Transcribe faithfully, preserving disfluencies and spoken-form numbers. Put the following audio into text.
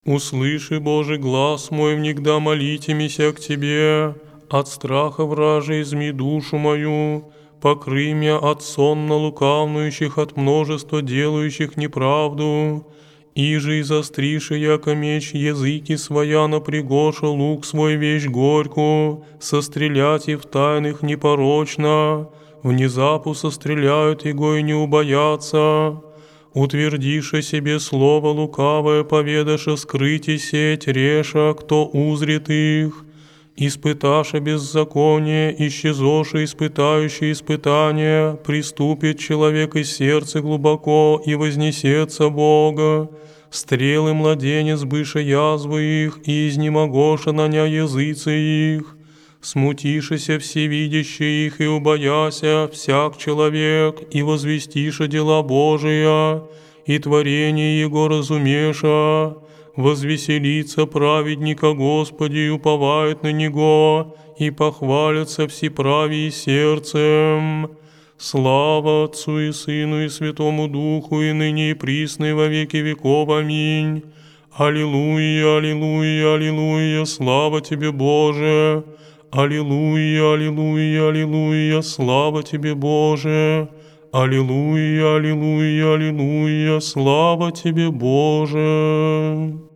Услыши, Божий, глас мой, внегда молитимися к Тебе, от страха вражей изми душу мою, покрый меня от сонно лукавнующих, от множества делающих неправду, иже и застриши, яко меч языки своя напрягоша лук свой вещь горьку, сострелять и в тайных непорочно, внезапу состреляют его и не убоятся. Утвердише себе слово лукавое, поведаше скрыть сеть, реша, кто узрит их. Испыташе беззаконие, исчезоше испытающие испытания, приступит человек из сердца глубоко и вознесется Бога. Стрелы младенец быше язвы их, и изнемогоша наня языцы их. Смутишися всевидящий их и убояся всяк человек, и возвестиша дела Божия, и творение Его разумеша, возвеселится праведника Господи и уповает на Него, и похвалятся всеправии сердцем. Слава Отцу и Сыну и Святому Духу, и ныне и присно и во веки веков. Аминь. Аллилуйя, аллилуйя, аллилуйя, слава Тебе, Боже! Аллилуйя, аллилуйя, аллилуйя, слава Тебе, Боже! Аллилуйя, аллилуйя, аллилуйя, слава Тебе, Боже!